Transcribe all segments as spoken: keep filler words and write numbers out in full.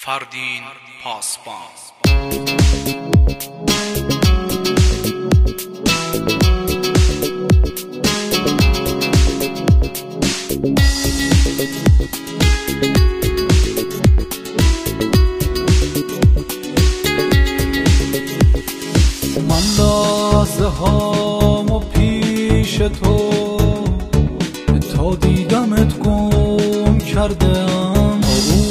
فردین پاسبان. من لحظه هامو پیش تو تا دیدمت گم کردم،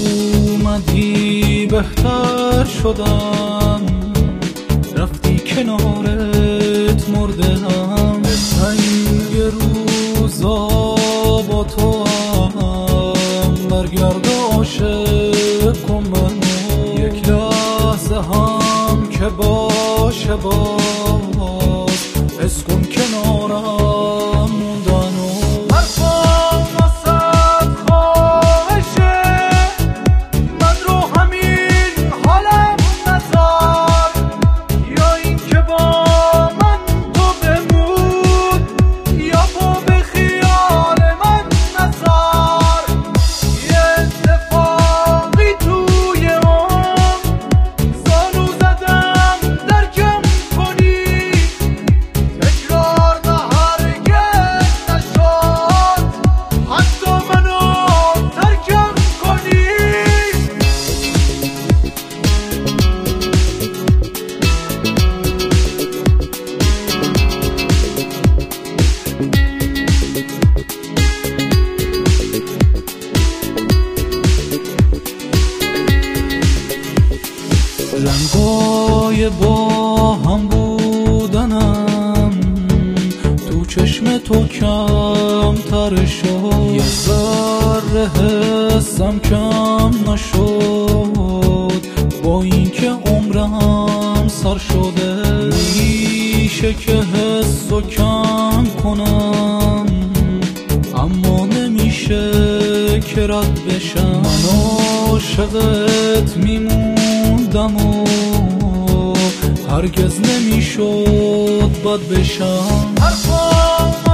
اومدی بهتر شدم، رفتی کنارت مردم. تنگ روزا با تو هم برگرد عاشق کن منو، یک لحظه هم که باشه باز حس کن کنارم موندنو. حرفام واسد خواهشه، من رو همین حالم نذار، یا این که با من تو بمون یا پا به خیال من نذار. یه اتفاقی توی اون زانو زدم درکم کنی، تکرار نه هرگز نشد حتی منو ترکم کنی. رنگای با هم بودنم تو چشم تو کمتر شد، یه ذره حسم کم نشد با این که عمرم سر شده. میشه که حسو کم کنم اما نمیشه که رد بشم. من عاشقت میموندم و هرگز نمیشد بد بشم. حرفام